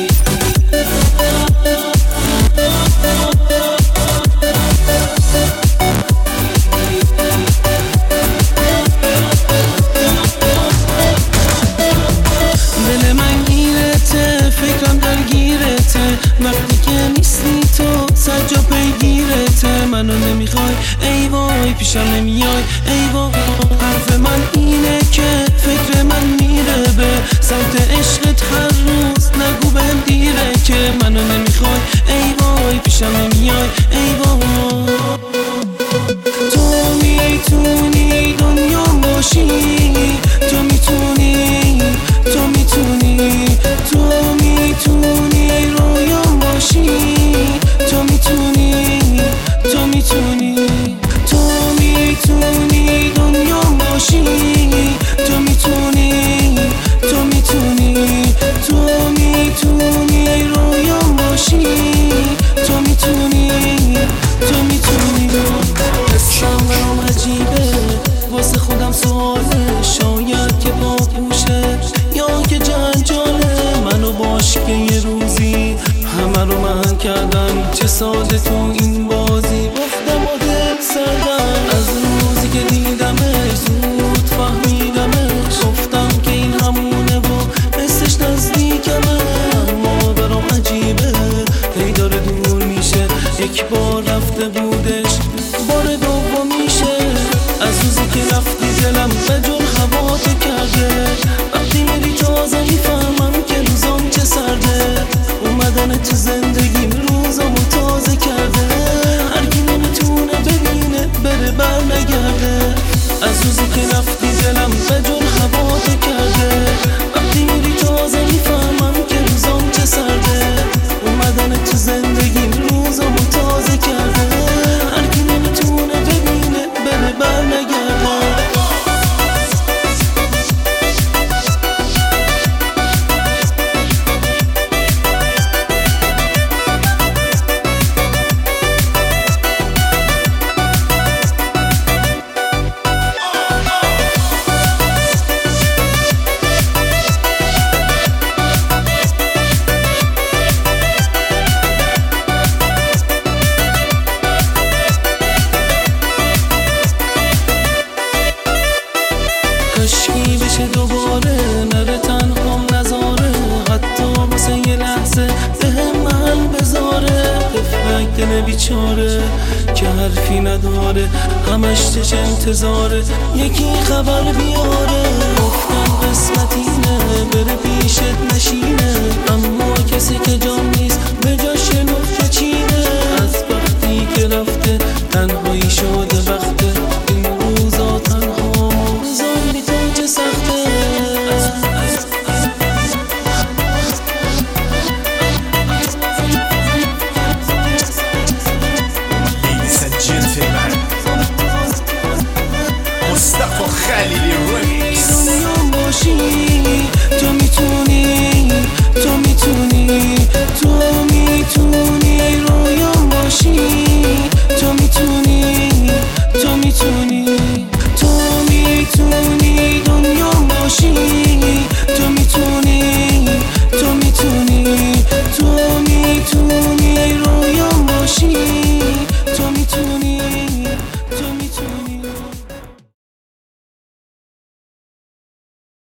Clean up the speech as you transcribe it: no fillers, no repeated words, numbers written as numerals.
دل من گیرته، فکرم درگیرته، وقتی که نیستی تو صد جا پیگیرته. منو نمیخوای ای وای، پیشم نمیای ای وای. حرف من اینه که فکر من میره به سمت عشقت هر روز. نگو بهم دیره که منو نمیخوای ای وای، پیشم نمیای ای وای. تو میتونی دنیا باشی، تو میتونی، تو میتونی، تو میتونی رویا باشی، تو میتونی، تو میتونی، تو میتونی دنیا باشی، تو میتونی، تو میتونی، تو میتونی رویا باشی، تو میتونی، تو میتونی. حسم برام عجیبه، واسه خودم سواله، شاید که باهوشه یا که جنجاله. منو باش که یه روزی همه رو من کردن، چه ساده تو این بازی گفتم و دل سردم. از روزی که دیدمش زود فهمیدمش، گفتم که این همونه و حسش نزدیکمه. اما برام عجیبه هی داره دور میشه، یک بار رفته بودش بار دوم میشه. از روزی که رفتی دلم به جون هوا تو کرده، وقتی میری تازه میفهمم که روزام چه سرده. اومدن تو زندگیم روزامو تازه کرده، هر کی نمیتونه ببینه بره بر نگرده. از روزی که رفتی دلم به جون هوا تو کرده، وقتی میری تازه میفهمم که روزام چه سرده. اومدن تو زندگیم روزامو تازه کرده، هر کی نمیتونه ببینه بره بر نگرده. کاشکی بشه دوباره، نره تنهام نذاره، حتی واسه یه لحظه بهم محل بذاره. طفلک دل بیچاره که حرفی نداره، همش چش انتظاره یکی خبر بیاره. گفتم